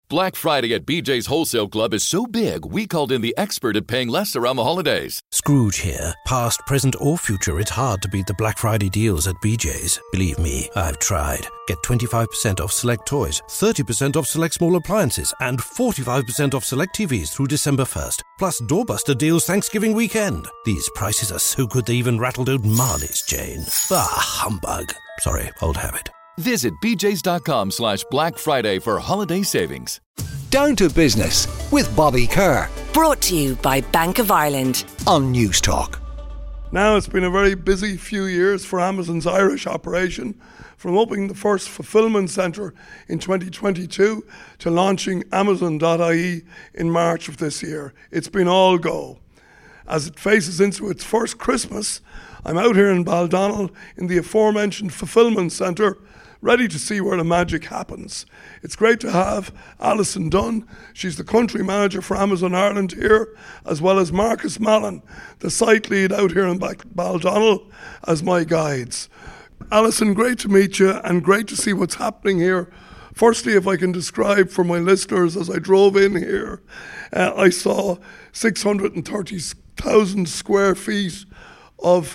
Black Friday at BJ's Wholesale Club is so big, we called in the expert at paying less around the holidays. Scrooge here. Past, present or future, it's hard to beat the Black Friday deals at BJ's. Believe me, I've tried. Get 25% off select toys, 30% off select small appliances, and 45% off select TVs through December 1st. Plus doorbuster deals Thanksgiving weekend. These prices are so good they even rattled out Marley's chain. Bah, humbug. Sorry, old habit. Visit bjs.com/Black Friday for holiday savings. Down to Business with Bobby Kerr. Brought to you by Bank of Ireland on News Talk. Now, it's been a very busy few years for Amazon's Irish operation, from opening the first fulfilment centre in 2022 to launching Amazon.ie in March of this year. It's been all go. As it faces into its first Christmas, I'm out here in Baldonnel in the aforementioned fulfilment centre, ready to see where the magic happens. It's great to have Alison Dunn. She's the country manager for Amazon Ireland here, as well as Marcus Mallon, the site lead out here in Baldonnel, as my guides. Alison, great to meet you and great to see what's happening here. Firstly, if I can describe for my listeners, as I drove in here, I saw 630,000 square feet of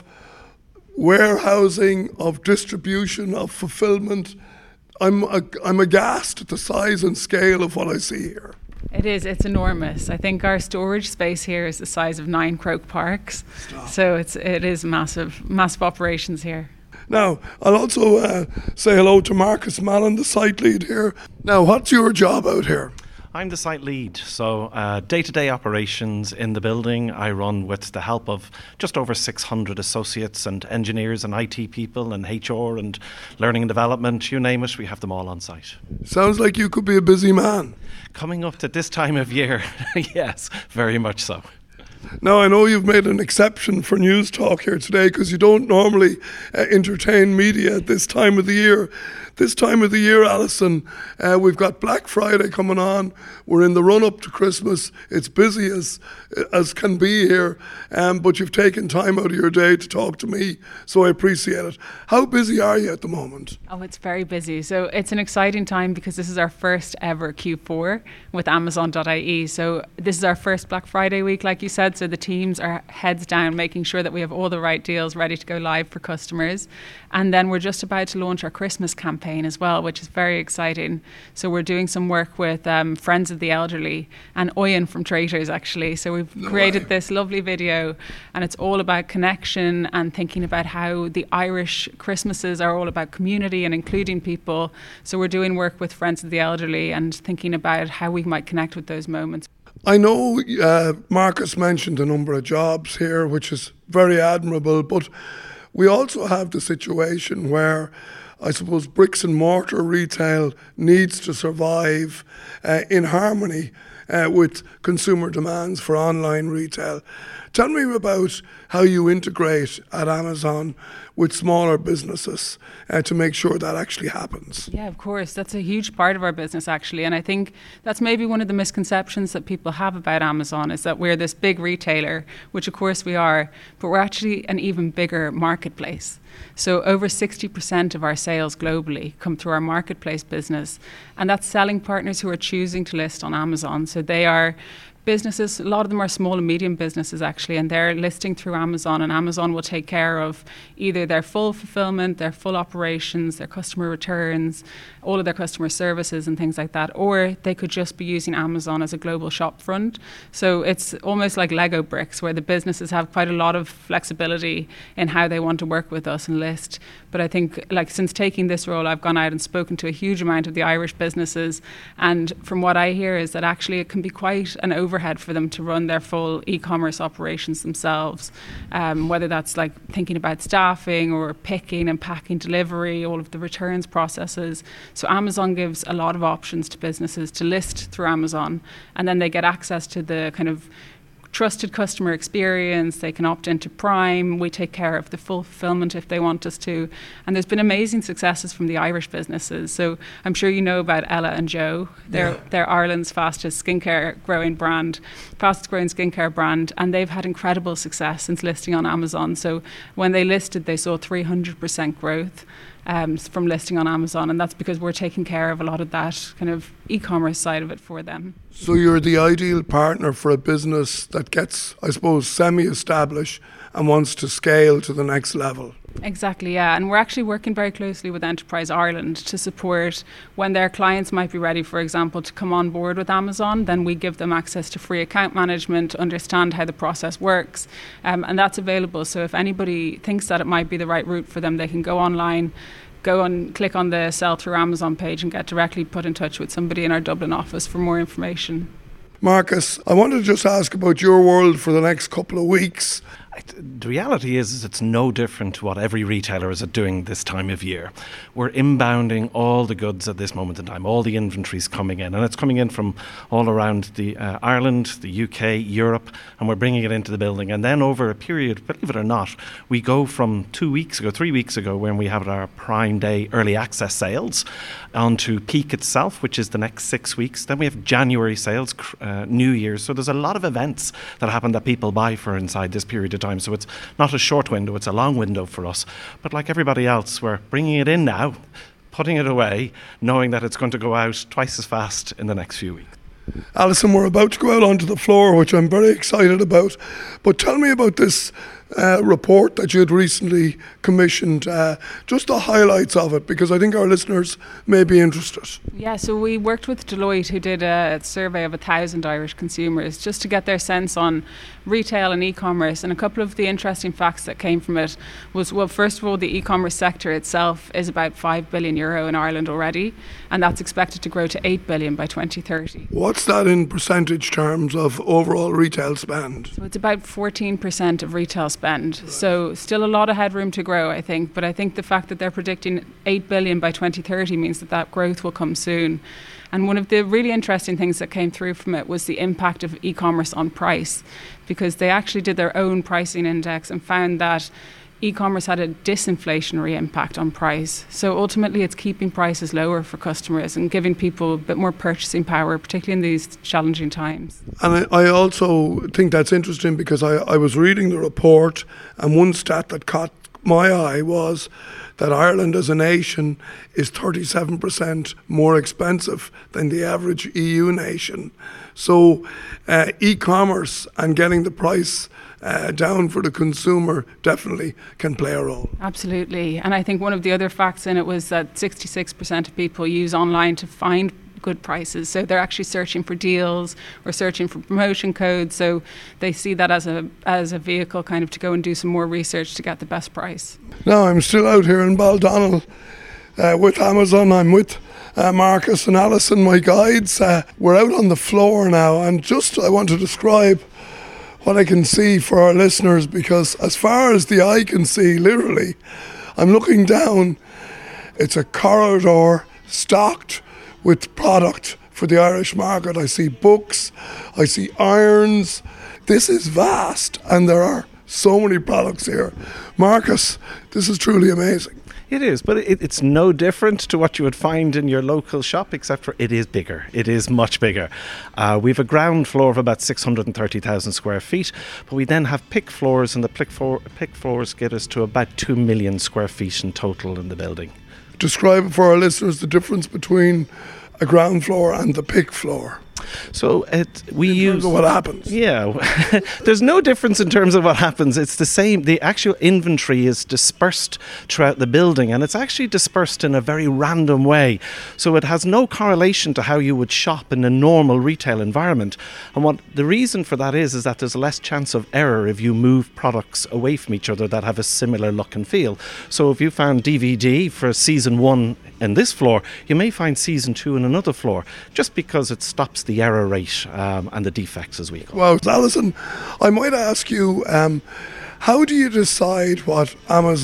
warehousing, of distribution, of fulfillment. I'm aghast at the size and scale of what I see here. It's enormous. I think our storage space here is the size of 9 Croke Parks. So it is massive operations here. Now, I'll also say hello to Marcus Mallon, the site lead here. Now, what's your job out here? I'm the site lead, so day-to-day operations in the building I run with the help of just over 600 associates and engineers and IT people and HR and learning and development, you name it, we have them all on site. Sounds like you could be a busy man. Coming up to this time of year, yes, very much so. Now, I know you've made an exception for News Talk here today because you don't normally entertain media at this time of the year. This time of the year, Alison, we've got Black Friday coming on. We're in the run-up to Christmas. It's busy as can be here, but you've taken time out of your day to talk to me, so I appreciate it. How busy are you at the moment? Oh, it's very busy. So it's an exciting time because this is our first ever Q4 with Amazon.ie. So this is our first Black Friday week, like you said, so the teams are heads down, making sure that we have all the right deals ready to go live for customers. And then we're just about to launch our Christmas campaign as well, which is very exciting. So we're doing some work with Friends of the Elderly and Oyen from Traitors, actually. So we've created this lovely video, and it's all about connection and thinking about how the Irish Christmases are all about community and including people. So we're doing work with Friends of the Elderly and thinking about how we might connect with those moments. I know Marcus mentioned a number of jobs here, which is very admirable, but we also have the situation where I suppose bricks and mortar retail needs to survive in harmony with consumer demands for online retail. Tell me about how you integrate at Amazon with smaller businesses to make sure that actually happens. Yeah, of course. That's a huge part of our business, actually. And I think that's maybe one of the misconceptions that people have about Amazon is that we're this big retailer, which of course we are, but we're actually an even bigger marketplace. So over 60% of our sales globally come through our marketplace business. And that's selling partners who are choosing to list on Amazon. So they are businesses, a lot of them are small and medium businesses actually, and they're listing through Amazon, and Amazon will take care of either their full fulfillment, their full operations, their customer returns, all of their customer services and things like that, or they could just be using Amazon as a global shop front. So it's almost like Lego bricks where the businesses have quite a lot of flexibility in how they want to work with us and list. But I think like since taking this role, I've gone out and spoken to a huge amount of the Irish businesses, and from what I hear is that actually it can be quite an overhead for them to run their full e-commerce operations themselves, whether that's like thinking about staffing or picking and packing, delivery, all of the returns processes. So Amazon gives a lot of options to businesses to list through Amazon, and then they get access to the kind of trusted customer experience. They can opt into Prime. We take care of the full fulfillment if they want us to. And there's been amazing successes from the Irish businesses. So I'm sure you know about Ella and Joe. They're Ireland's fastest growing skincare brand, and they've had incredible success since listing on Amazon. So when they listed, they saw 300% growth. from listing on Amazon, and that's because we're taking care of a lot of that kind of e-commerce side of it for them. So you're the ideal partner for a business that gets, I suppose, semi-established and wants to scale to the next level. Exactly, yeah. And we're actually working very closely with Enterprise Ireland to support when their clients might be ready, for example, to come on board with Amazon. Then we give them access to free account management, understand how the process works, and that's available. So if anybody thinks that it might be the right route for them, they can go online, go and click on the Sell Through Amazon page and get directly put in touch with somebody in our Dublin office for more information. Marcus, I wanted to just ask about your world for the next couple of weeks. The reality is it's no different to what every retailer is doing this time of year. We're inbounding all the goods at this moment in time. All the inventory's coming in, and it's coming in from all around the Ireland, the UK, Europe, and we're bringing it into the building. And then over a period, believe it or not, we go from 3 weeks ago, when we have our Prime Day early access sales, onto peak itself, which is the next 6 weeks. Then we have January sales, New Year's. So there's a lot of events that happen that people buy for inside this period of time. So it's not a short window, it's a long window for us. But like everybody else, we're bringing it in now, putting it away, knowing that it's going to go out twice as fast in the next few weeks. Alison, we're about to go out onto the floor, which I'm very excited about. But tell me about this report that you had recently commissioned, just the highlights of it, because I think our listeners may be interested. Yeah, so we worked with Deloitte, who did a survey of 1,000 Irish consumers just to get their sense on retail and e-commerce. And a couple of the interesting facts that came from it was, well, first of all, the e-commerce sector itself is about €5 billion in Ireland already, and that's expected to grow to 8 billion by 2030. What's that in percentage terms of overall retail spend? So it's about 14% of retail spend. So still a lot of headroom to grow, I think. But I think the fact that they're predicting 8 billion by 2030 means that growth will come soon. And one of the really interesting things that came through from it was the impact of e-commerce on price, because they actually did their own pricing index and found that e-commerce had a disinflationary impact on price. So ultimately it's keeping prices lower for customers and giving people a bit more purchasing power, particularly in these challenging times. And I also think that's interesting because I was reading the report, and one stat that caught my eye was that Ireland as a nation is 37% more expensive than the average EU nation. So e-commerce and getting the price down for the consumer definitely can play a role. Absolutely. And I think one of the other facts in it was that 66% of people use online to find good prices. So they're actually searching for deals or searching for promotion codes. So they see that as a vehicle kind of to go and do some more research to get the best price. Now I'm still out here in Baldonnel with Amazon. I'm with Marcus and Alison, my guides. We're out on the floor now, and just I want to describe what I can see for our listeners, because as far as the eye can see, literally, I'm looking down, it's a corridor stocked with product for the Irish market. I see books, I see irons. This is vast, and there are so many products here. Marcus, this is truly amazing. It is, but it's no different to what you would find in your local shop, except for it is bigger. It is much bigger. We have a ground floor of about 630,000 square feet, but we then have pick floors, and the pick floors get us to about 2 million square feet in total in the building. Describe for our listeners the difference between a ground floor and the pick floor. So we use what happens. Yeah, there's no difference in terms of what happens. It's the same. The actual inventory is dispersed throughout the building, and it's actually dispersed in a very random way. So it has no correlation to how you would shop in a normal retail environment. And what the reason for that is that there's less chance of error if you move products away from each other that have a similar look and feel. So if you found DVD for season 1 in this floor, you may find season 2 in another floor, just because it stops the error rate and the defects, as we call it. Well, Alison, I might ask you, how do you decide what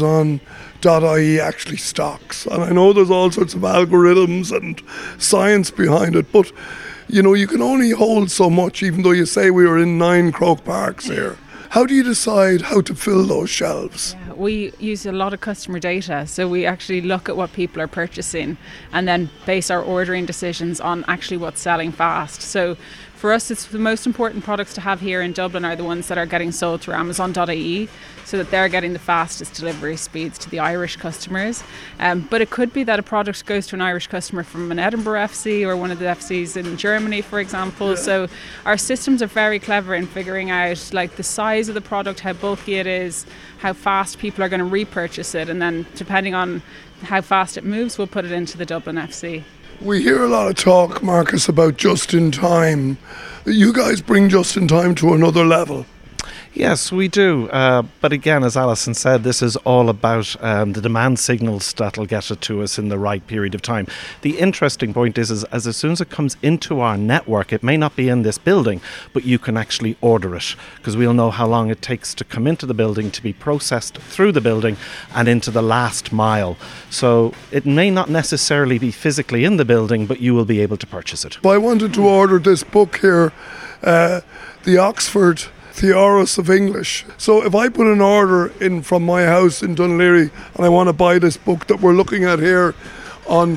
Amazon.ie actually stocks? And I know there's all sorts of algorithms and science behind it, but you know, you can only hold so much, even though you say we were in 9 Croke Parks here. How do you decide how to fill those shelves? Yeah, we use a lot of customer data, so we actually look at what people are purchasing and then base our ordering decisions on actually what's selling fast. So For us, it's the most important products to have here in Dublin are the ones that are getting sold through Amazon.ie, so that they're getting the fastest delivery speeds to the Irish customers. But it could be that a product goes to an Irish customer from an Edinburgh FC or one of the FCs in Germany, for example. So our systems are very clever in figuring out like the size of the product, how bulky it is, how fast people are going to repurchase it, and then depending on how fast it moves, we'll put it into the Dublin FC. We hear a lot of talk, Marcus, about just-in-time. You guys bring just-in-time to another level. Yes, we do. But again, as Alison said, this is all about the demand signals that'll get it to us in the right period of time. The interesting point is as soon as it comes into our network, it may not be in this building, but you can actually order it, because we'll know how long it takes to come into the building, to be processed through the building and into the last mile. So it may not necessarily be physically in the building, but you will be able to purchase it. I wanted to order this book here, the Oxford Thesaurus of English. So if I put an order in from my house in Dunleary and I want to buy this book that we're looking at here on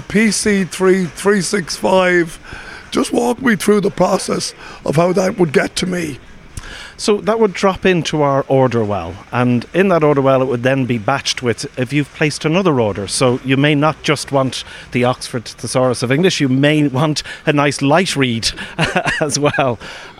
PC365, just walk me through the process of how that would get to me. So that would drop into our order well, and in that order well it would then be batched with if you've placed another order. So you may not just want the Oxford Thesaurus of English, you may want a nice light read as well.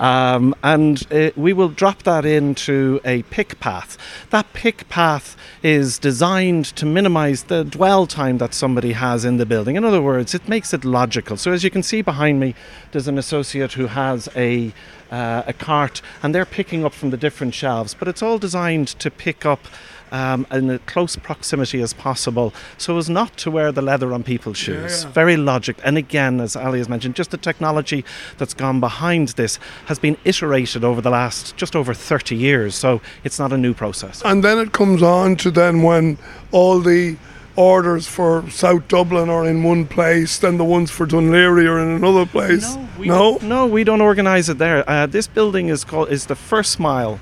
We will drop that into a pick path. That pick path is designed to minimise the dwell time that somebody has in the building. In other words, it makes it logical. So as you can see behind me, there's an associate who has a cart, and they're picking up from the different shelves, but it's all designed to pick up in a close proximity as possible, so as not to wear the leather on people's shoes. Very logic. And again, as Ali has mentioned, just the technology that's gone behind this has been iterated over the last just over 30 years, so it's not a new process. And then it comes on to then when all the orders for South Dublin are in one place, then the ones for Dunleary are in another place. No, we don't organise it there. This building is the first mile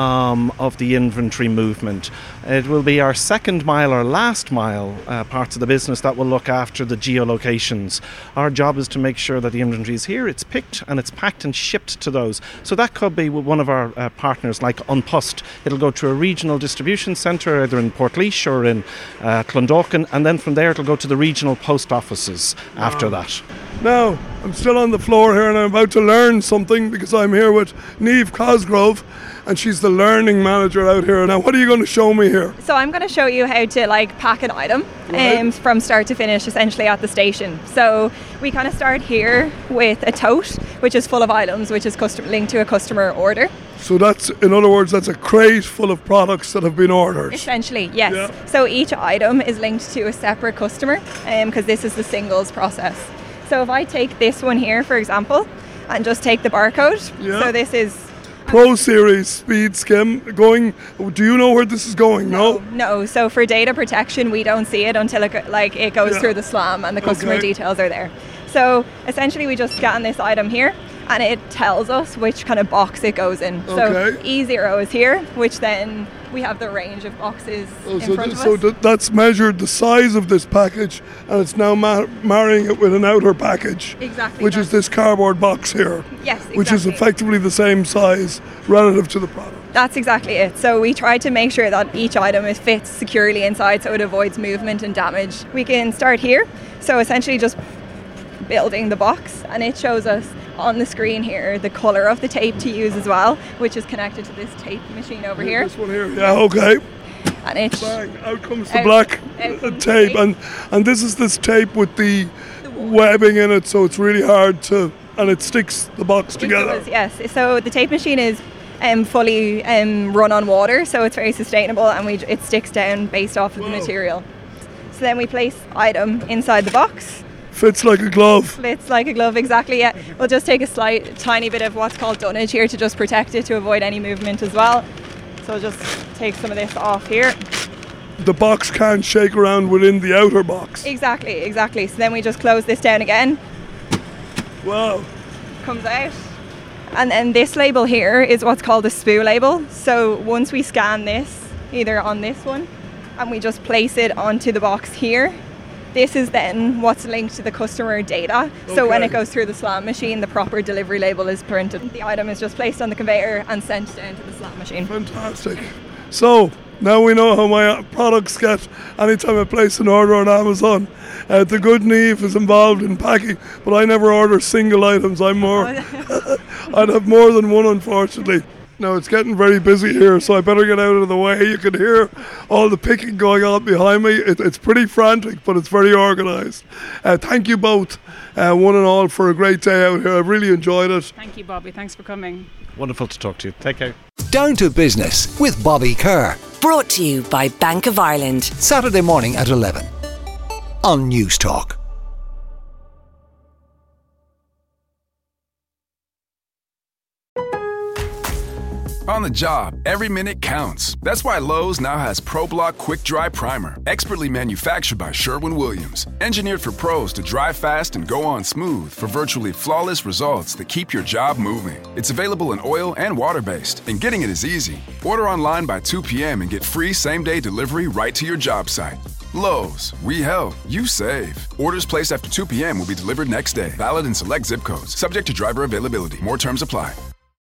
of the inventory movement. It will be our second mile or last mile parts of the business that will look after the geolocations. Our job is to make sure that the inventory is here, it's picked and it's packed and shipped to those. So that could be with one of our partners like An Post. It'll go to a regional distribution centre either in Portlaoise or in Clondalkin, and then from there it'll go to the regional post offices after that. Now, I'm still on the floor here and I'm about to learn something because I'm here with Niamh Cosgrove and she's the learning manager out here. Now, what are you going to show me here? So I'm going to show you how to pack an item from start to finish, essentially at the station. So we kind of start here with a tote, which is full of items, which is linked to a customer order. So that's, in other words, that's a crate full of products that have been ordered. Essentially, yes. Yeah. So each item is linked to a separate customer because this is the singles process. So if I take this one here, for example, and just take the barcode, so this is Pro Series Speed Skim going. Do you know where this is going? No. So for data protection, we don't see it until it goes through the SLAM and the customer details are there. So essentially, we just scan this item here, and it tells us which kind of box it goes in. So E0 is here, which then we have the range of boxes in front of us. So that's measured the size of this package, and it's now marrying it with an outer package. Exactly. Which is this cardboard box here. Yes, exactly. Which is effectively the same size relative to the product. That's exactly it. So we try to make sure that each item fits securely inside so it avoids movement and damage. We can start here. So essentially just building the box, and it shows us on the screen here the colour of the tape to use as well, which is connected to this tape machine over here. This one here, okay. And it out comes the black tape, and this is this tape with the webbing in it, so it's really hard to, and it sticks the box together. Yes, so the tape machine is fully run on water, so it's very sustainable, and it sticks down based off of the material. So then we place item inside the box. Fits like a glove. Fits like a glove, exactly, yeah. We'll just take a tiny bit of what's called dunnage here to just protect it, to avoid any movement as well. So we'll just take some of this off here. The box can't shake around within the outer box. Exactly. So then we just close this down again. Wow. Comes out. And then this label here is what's called a SPOO label. So once we scan this, either on this one, and we just place it onto the box here, This is then what's linked to the customer data. So when it goes through the SLAM machine, the proper delivery label is printed. The item is just placed on the conveyor and sent down to the SLAM machine. Fantastic. So now we know how my products get anytime I place an order on Amazon. The good Niamh is involved in packing, but I never order single items. I'm more, I'd have more than one, unfortunately. Now it's getting very busy here, so I better get out of the way. You can hear all the picking going on behind me. It's pretty frantic, but it's very organised. Thank you both, one and all, for a great day out here. I've really enjoyed it. Thank you, Bobby. Thanks for coming. Wonderful to talk to you. Take care. Down to Business with Bobby Kerr. Brought to you by Bank of Ireland. Saturday morning at 11 on News Talk. On the job, every minute counts. That's why Lowe's now has ProBlock Quick Dry Primer, expertly manufactured by Sherwin-Williams. Engineered for pros to dry fast and go on smooth for virtually flawless results that keep your job moving. It's available in oil and water-based, and getting it is easy. Order online by 2 p.m. and get free same-day delivery right to your job site. Lowe's, we help, you save. Orders placed after 2 p.m. will be delivered next day. Valid in select zip codes. Subject to driver availability. More terms apply.